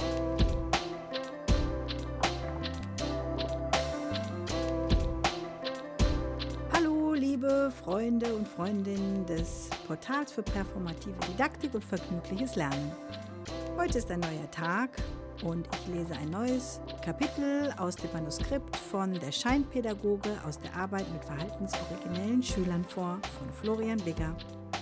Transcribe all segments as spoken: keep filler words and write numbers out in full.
Hallo, liebe Freunde und Freundinnen des Portals für performative Didaktik und vergnügliches Lernen. Heute ist ein neuer Tag und ich lese ein neues Kapitel aus dem Manuskript von Der Scheinpädagoge aus der Arbeit mit verhaltensoriginellen Schülern vor von Florian Bigger.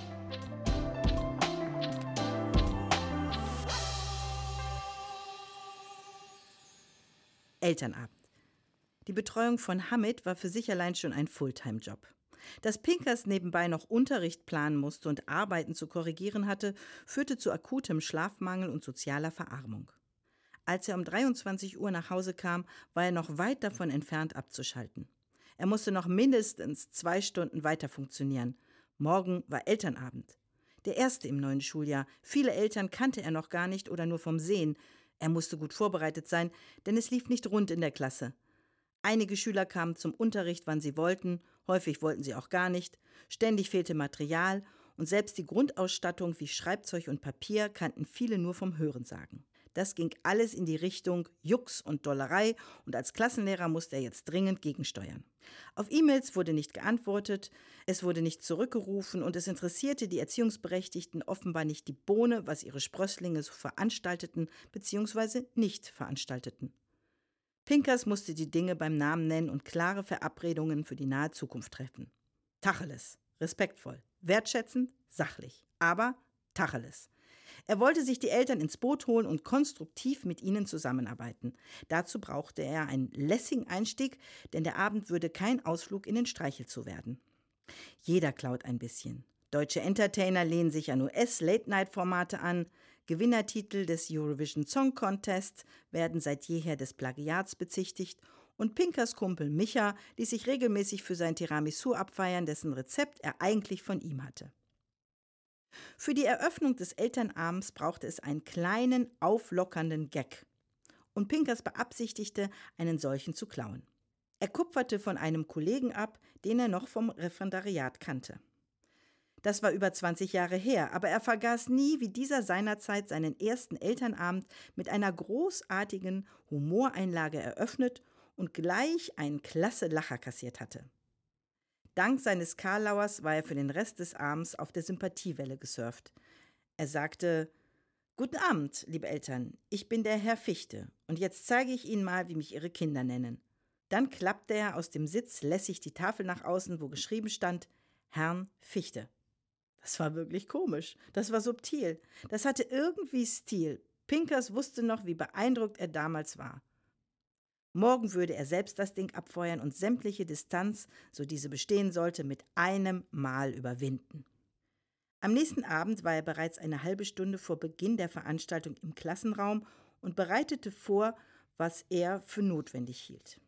Elternabend. Die Betreuung von Hamid war für sich allein schon ein Fulltime-Job. Dass Pinkas nebenbei noch Unterricht planen musste und Arbeiten zu korrigieren hatte, führte zu akutem Schlafmangel und sozialer Verarmung. Als er um dreiundzwanzig Uhr nach Hause kam, war er noch weit davon entfernt abzuschalten. Er musste noch mindestens zwei Stunden weiter funktionieren. Morgen war Elternabend. Der erste im neuen Schuljahr. Viele Eltern kannte er noch gar nicht oder nur vom Sehen. Er musste gut vorbereitet sein, denn es lief nicht rund in der Klasse. Einige Schüler kamen zum Unterricht, wann sie wollten, häufig wollten sie auch gar nicht, ständig fehlte Material und selbst die Grundausstattung wie Schreibzeug und Papier kannten viele nur vom Hörensagen. Das ging alles in die Richtung Jux und Dollerei und als Klassenlehrer musste er jetzt dringend gegensteuern. Auf E-Mails wurde nicht geantwortet, es wurde nicht zurückgerufen und es interessierte die Erziehungsberechtigten offenbar nicht die Bohne, was ihre Sprösslinge so veranstalteten bzw. nicht veranstalteten. Pinkas musste die Dinge beim Namen nennen und klare Verabredungen für die nahe Zukunft treffen. Tacheles, respektvoll, wertschätzend, sachlich, aber Tacheles. Er wollte sich die Eltern ins Boot holen und konstruktiv mit ihnen zusammenarbeiten. Dazu brauchte er einen lässigen Einstieg, denn der Abend würde kein Ausflug in den Streichel zu werden. Jeder klaut ein bisschen. Deutsche Entertainer lehnen sich an U S-Late-Night-Formate an. Gewinnertitel des Eurovision Song Contest werden seit jeher des Plagiats bezichtigt und Pinkas Kumpel Micha ließ sich regelmäßig für sein Tiramisu abfeiern, dessen Rezept er eigentlich von ihm hatte. Für die Eröffnung des Elternabends brauchte es einen kleinen, auflockernden Gag. Und Pinkas beabsichtigte, einen solchen zu klauen. Er kupferte von einem Kollegen ab, den er noch vom Referendariat kannte. Das war über zwanzig Jahre her, aber er vergaß nie, wie dieser seinerzeit seinen ersten Elternabend mit einer großartigen Humoreinlage eröffnet und gleich einen klasse Lacher kassiert hatte. Dank seines Karlauers war er für den Rest des Abends auf der Sympathiewelle gesurft. Er sagte: »Guten Abend, liebe Eltern, ich bin der Herr Fichte und jetzt zeige ich Ihnen mal, wie mich Ihre Kinder nennen.« Dann klappte er aus dem Sitz lässig die Tafel nach außen, wo geschrieben stand: Herrn Fichte. Das war wirklich komisch, das war subtil, das hatte irgendwie Stil. Pinkas wusste noch, wie beeindruckt er damals war. Morgen würde er selbst das Ding abfeuern und sämtliche Distanz, so diese bestehen sollte, mit einem Mal überwinden. Am nächsten Abend war er bereits eine halbe Stunde vor Beginn der Veranstaltung im Klassenraum und bereitete vor, was er für notwendig hielt.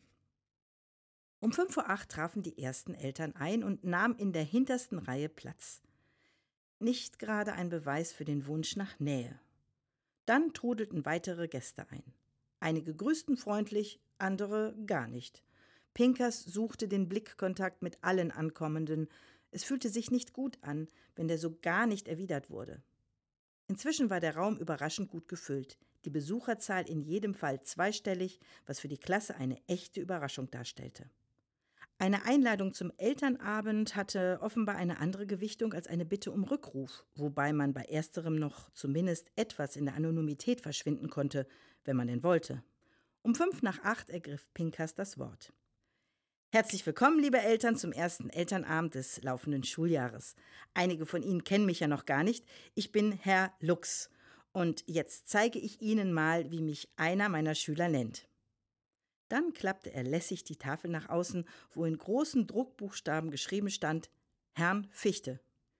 Um fünf Uhr acht trafen die ersten Eltern ein und nahmen in der hintersten Reihe Platz. Nicht gerade ein Beweis für den Wunsch nach Nähe. Dann trudelten weitere Gäste ein. Einige grüßten freundlich, andere gar nicht. Pinkas suchte den Blickkontakt mit allen Ankommenden. Es fühlte sich nicht gut an, wenn der so gar nicht erwidert wurde. Inzwischen war der Raum überraschend gut gefüllt. Die Besucherzahl in jedem Fall zweistellig, was für die Klasse eine echte Überraschung darstellte. Eine Einladung zum Elternabend hatte offenbar eine andere Gewichtung als eine Bitte um Rückruf, wobei man bei ersterem noch zumindest etwas in der Anonymität verschwinden konnte, wenn man denn wollte. Um fünf nach acht ergriff Pinkas das Wort. Herzlich willkommen, liebe Eltern, zum ersten Elternabend des laufenden Schuljahres. Einige von Ihnen kennen mich ja noch gar nicht. Ich bin Herr Lux und jetzt zeige ich Ihnen mal, wie mich einer meiner Schüler nennt. Dann klappte er lässig die Tafel nach außen, wo in großen Druckbuchstaben geschrieben stand: Herrn Fichte.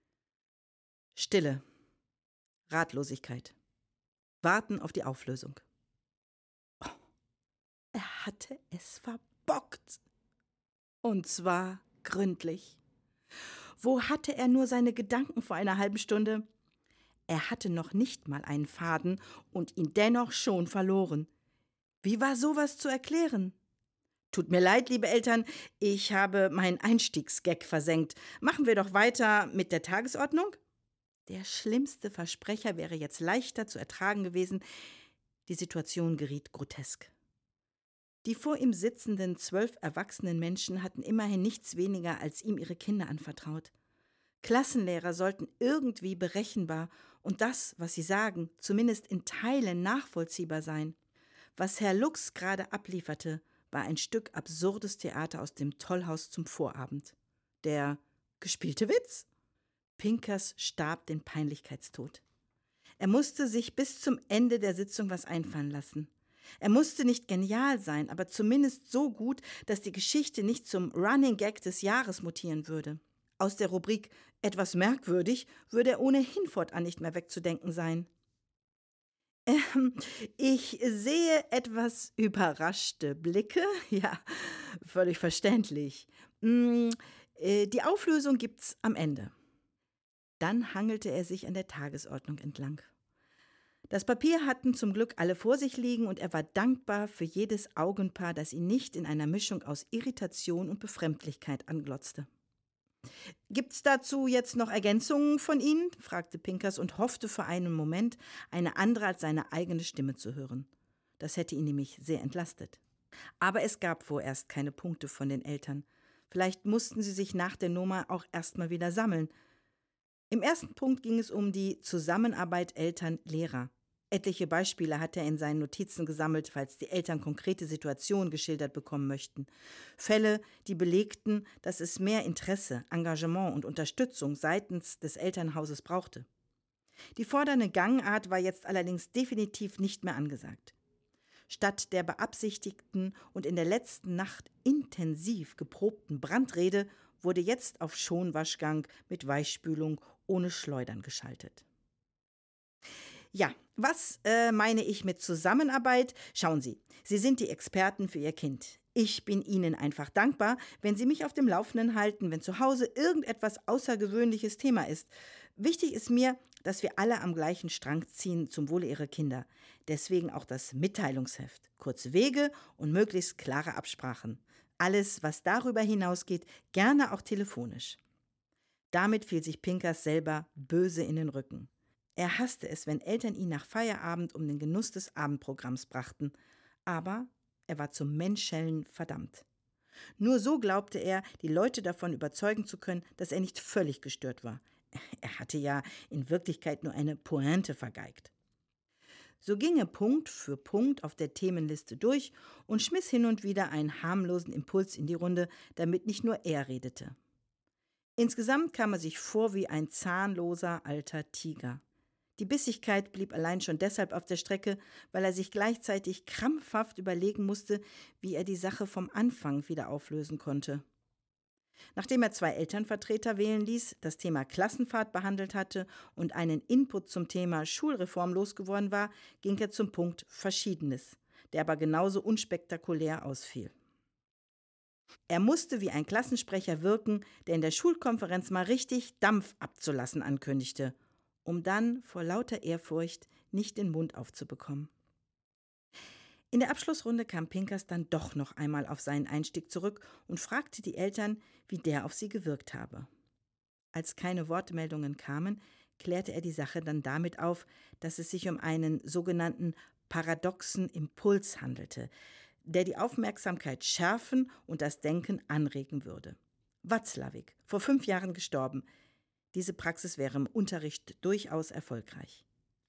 Stille. Ratlosigkeit. Warten auf die Auflösung. Oh, er hatte es verbockt. Und zwar gründlich. Wo hatte er nur seine Gedanken vor einer halben Stunde? Er hatte noch nicht mal einen Faden und ihn dennoch schon verloren. Wie war sowas zu erklären? Tut mir leid, liebe Eltern, ich habe meinen Einstiegsgag versenkt. Machen wir doch weiter mit der Tagesordnung? Der schlimmste Versprecher wäre jetzt leichter zu ertragen gewesen. Die Situation geriet grotesk. Die vor ihm sitzenden zwölf erwachsenen Menschen hatten immerhin nichts weniger als ihm ihre Kinder anvertraut. Klassenlehrer sollten irgendwie berechenbar und das, was sie sagen, zumindest in Teilen nachvollziehbar sein. Was Herr Lux gerade ablieferte, war ein Stück absurdes Theater aus dem Tollhaus zum Vorabend. Der gespielte Witz. Pinkas starb den Peinlichkeitstod. Er musste sich bis zum Ende der Sitzung was einfallen lassen. Er musste nicht genial sein, aber zumindest so gut, dass die Geschichte nicht zum Running Gag des Jahres mutieren würde. Aus der Rubrik »etwas merkwürdig« würde er ohnehin fortan nicht mehr wegzudenken sein. Ähm, ich sehe etwas überraschte Blicke. Ja, völlig verständlich. Mm, äh, die Auflösung gibt's am Ende. Dann hangelte er sich an der Tagesordnung entlang. Das Papier hatten zum Glück alle vor sich liegen und er war dankbar für jedes Augenpaar, das ihn nicht in einer Mischung aus Irritation und Befremdlichkeit anglotzte. »Gibt's dazu jetzt noch Ergänzungen von Ihnen?« fragte Pinkas und hoffte für einen Moment, eine andere als seine eigene Stimme zu hören. Das hätte ihn nämlich sehr entlastet. Aber es gab vorerst keine Punkte von den Eltern. Vielleicht mussten sie sich nach der Nummer auch erstmal wieder sammeln. Im ersten Punkt ging es um die Zusammenarbeit Eltern-Lehrer. Etliche Beispiele hat er in seinen Notizen gesammelt, falls die Eltern konkrete Situationen geschildert bekommen möchten. Fälle, die belegten, dass es mehr Interesse, Engagement und Unterstützung seitens des Elternhauses brauchte. Die fordernde Gangart war jetzt allerdings definitiv nicht mehr angesagt. Statt der beabsichtigten und in der letzten Nacht intensiv geprobten Brandrede wurde jetzt auf Schonwaschgang mit Weichspülung ohne Schleudern geschaltet. Ja, was äh, meine ich mit Zusammenarbeit? Schauen Sie, Sie sind die Experten für Ihr Kind. Ich bin Ihnen einfach dankbar, wenn Sie mich auf dem Laufenden halten, wenn zu Hause irgendetwas außergewöhnliches Thema ist. Wichtig ist mir, dass wir alle am gleichen Strang ziehen zum Wohle Ihrer Kinder. Deswegen auch das Mitteilungsheft. Kurze Wege und möglichst klare Absprachen. Alles, was darüber hinausgeht, gerne auch telefonisch. Damit fiel sich Pinkas selber böse in den Rücken. Er hasste es, wenn Eltern ihn nach Feierabend um den Genuss des Abendprogramms brachten. Aber er war zum Menschellen verdammt. Nur so glaubte er, die Leute davon überzeugen zu können, dass er nicht völlig gestört war. Er hatte ja in Wirklichkeit nur eine Pointe vergeigt. So ging er Punkt für Punkt auf der Themenliste durch und schmiss hin und wieder einen harmlosen Impuls in die Runde, damit nicht nur er redete. Insgesamt kam er sich vor wie ein zahnloser alter Tiger. Die Bissigkeit blieb allein schon deshalb auf der Strecke, weil er sich gleichzeitig krampfhaft überlegen musste, wie er die Sache vom Anfang wieder auflösen konnte. Nachdem er zwei Elternvertreter wählen ließ, das Thema Klassenfahrt behandelt hatte und einen Input zum Thema Schulreform losgeworden war, ging er zum Punkt Verschiedenes, der aber genauso unspektakulär ausfiel. Er musste wie ein Klassensprecher wirken, der in der Schulkonferenz mal richtig Dampf abzulassen ankündigte, um dann vor lauter Ehrfurcht nicht den Mund aufzubekommen. In der Abschlussrunde kam Pinkas dann doch noch einmal auf seinen Einstieg zurück und fragte die Eltern, wie der auf sie gewirkt habe. Als keine Wortmeldungen kamen, klärte er die Sache dann damit auf, dass es sich um einen sogenannten paradoxen Impuls handelte, der die Aufmerksamkeit schärfen und das Denken anregen würde. Watzlawick, vor fünf Jahren gestorben. Diese Praxis wäre im Unterricht durchaus erfolgreich.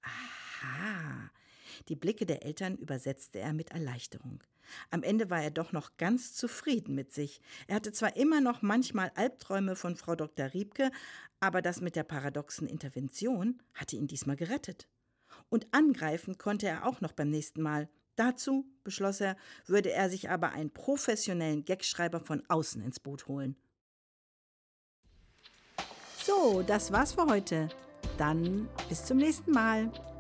Aha! Die Blicke der Eltern übersetzte er mit Erleichterung. Am Ende war er doch noch ganz zufrieden mit sich. Er hatte zwar immer noch manchmal Albträume von Frau Doktor Riebke, aber das mit der paradoxen Intervention hatte ihn diesmal gerettet. Und angreifen konnte er auch noch beim nächsten Mal. Dazu, beschloss er, würde er sich aber einen professionellen Gagschreiber von außen ins Boot holen. So, das war's für heute. Dann bis zum nächsten Mal.